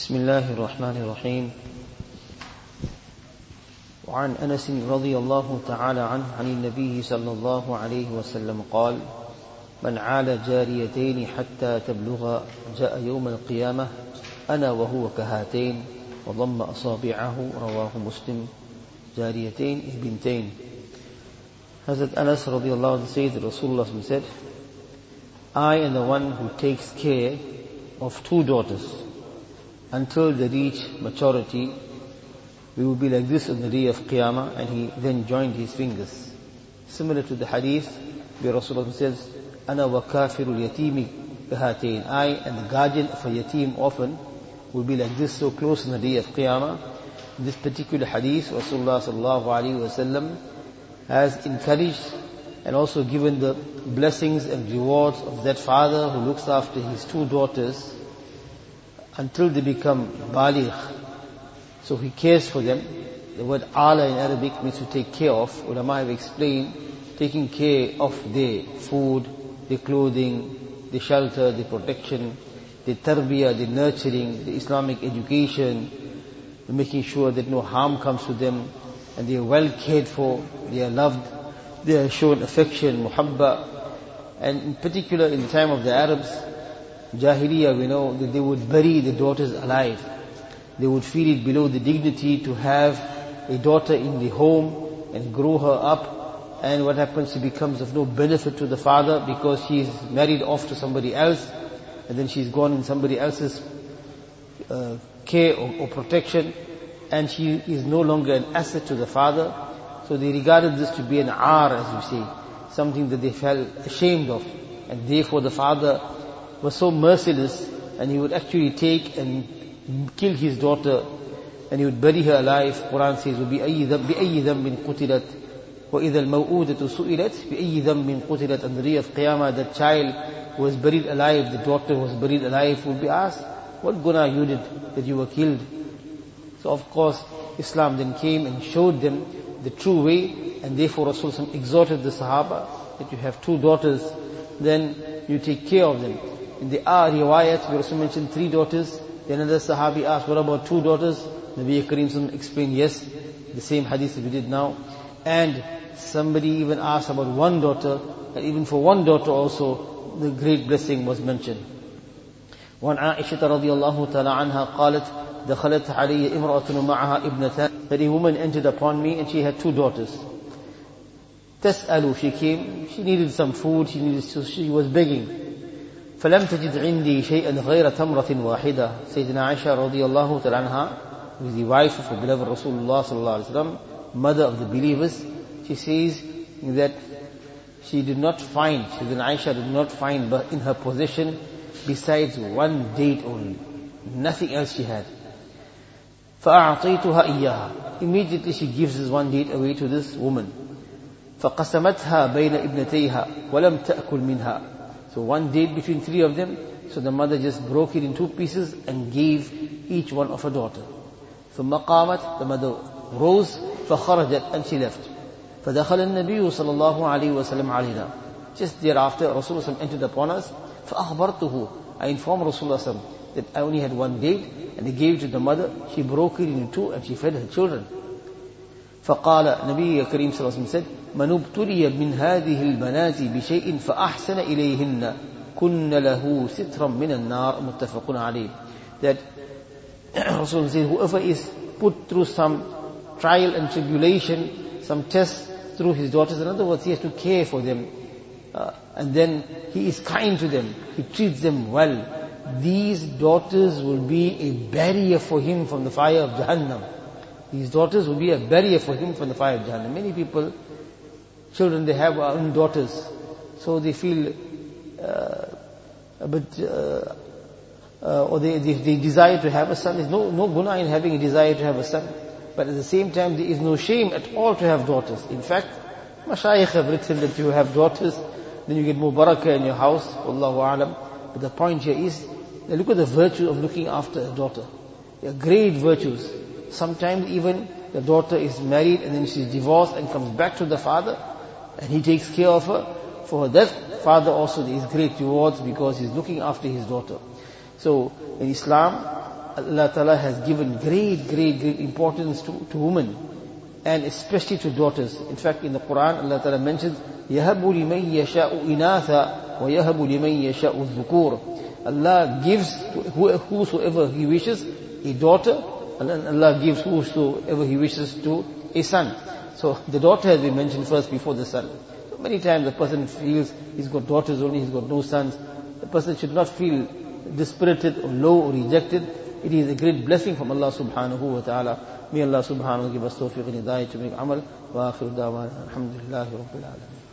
بسم الله الرحمن الرحيم. وعن أنس رضي الله تعالى عنه عن النبي صلى الله عليه وسلم قال: من عال جاريتين حتى تبلغ جاء يوم القيامة أنا وهو كهاتين وضم أصابعه. رواه مسلم. جاريتين is بنتين. Hazrat Anas radiallahu anhu says that Rasulullah said, I am the one who takes care of two daughters. Until they reach maturity, we will be like this on the day of Qiyamah. And he then joined his fingers. Similar to the hadith where Rasulullah says, Ana wa kafirul yatimi kahatain. I and the guardian of a yatim orphan will be like this, so close on the day of Qiyamah. In this particular hadith, Rasulullah sallallahu alaihi wasallam has encouraged and also given the blessings and rewards of that father who looks after his two daughters until they become baligh. So he cares for them. The word ala in Arabic means to take care of. Ulama have explained taking care of their food, their clothing, their shelter, their protection, their tarbiyah, their nurturing, the Islamic education, making sure that no harm comes to them, and they are well cared for, they are loved, they are shown affection, muhabba. And in particular in the time of the Arabs, Jahiliyyah, we know that they would bury the daughters alive. They would feel it below the dignity to have a daughter in the home and grow her up, and what happens, she becomes of no benefit to the father because she is married off to somebody else, and then she's gone in somebody else's care or protection, and she is no longer an asset to the father. So they regarded this to be an aar, as we say, something that they felt ashamed of, and therefore the father was so merciless, and he would actually take and kill his daughter, and he would bury her alive. Quran says, بِأَيِّ ذَنْبٍ قُتِلَتْ وَإِذَا الْمَوْءُودَةُ سُئِلَتْ بِأَيِّ ذَنْبٍ قُتِلَتْ. On the day of Qiyamah, that child who was buried alive, the daughter who was buried alive, will be asked, what guna you did that you were killed? So of course, Islam then came and showed them the true way, and therefore Rasulullah exhorted the Sahaba that you have two daughters, then you take care of them. In the riwayat, we also mentioned three daughters. Then another Sahabi asked, what about two daughters? Nabi Kareem explained, yes, the same hadith that we did now. And somebody even asked about one daughter, and even for one daughter also, the great blessing was mentioned. وعن عائشة رضي الله تعالى عنها قالت دخلت علي امرأة معها ابنتان. That a woman entered upon me and she had two daughters. تسأل, she came, she needed some food, she was begging. فلم تجد عندي شيئا غير تمرة واحدة. Sayyidina Aisha رضي الله تعالى عنها, who is the wife of the beloved Rasulullah sallallahu alaihi wasallam, mother of the believers, she says that she did not find, Sayyidina Aisha did not find in her possession besides one date only, nothing else she had. فأعطيتها إياها. Immediately she gives this one date away to this woman. فقسمتها بين ابنتيها ولم تأكل منها. So one date between three of them, so the mother just broke it in two pieces and gave each one of her daughter. ثم قامت, the mother rose, فخرجت, and she left. فدخل النبي صلى الله عليه وسلم علينا. Just thereafter, Rasulullah entered upon us. فأخبرته, I informed Rasulullah that I only had one date, and I gave it to the mother. She broke it into two and she fed her children. فقال نبي كريم صلى الله عليه وسلم said, من ابتلي من هذه البنات بشيء فأحسن إليهن كن له سترا من النار. متفق عليه. That Rasulullah said, whoever is put through some trial and tribulation, some test through his daughters, in other words, he has to care for them, and then he is kind to them, he treats them well, these daughters will be a barrier for him from the fire of Jahannam. These daughters will be a barrier for him from the fire of Jahannam. Many people, children, they have own daughters, so they feel a bit, or they desire to have a son. There's no guna in having a desire to have a son, but at the same time there is no shame at all to have daughters. In fact, Mashayikh have written that you have daughters, then you get more barakah in your house. Wallahu a'lam. But the point here is, look at the virtue of looking after a daughter. They are great virtues. Sometimes even the daughter is married and then she's divorced and comes back to the father, and he takes care of her. For that father also there is great rewards because he's looking after his daughter. So in Islam, Allah Ta'ala has given great importance to women, and especially to daughters. In fact, in the Quran, Allah Ta'ala mentions, يَهَبُ لِمَنْ يَشَاءُ إِنَاثًا وَيَهَبُ لِمَنْ يَشَاءُ الذُّكُورَ. Allah gives to whosoever He wishes a daughter, and Allah gives whosoever He wishes to a son. So the daughter has been mentioned first before the son. So many times the person feels he's got daughters only, he's got no sons. The person should not feel dispirited or low or rejected. It is a great blessing from Allah subhanahu wa ta'ala. May Allah subhanahu wa ta'ala give us tawfiq and hidayah to make amal. Wa akhiru da'wana alhamdulillahi rabbil alamin.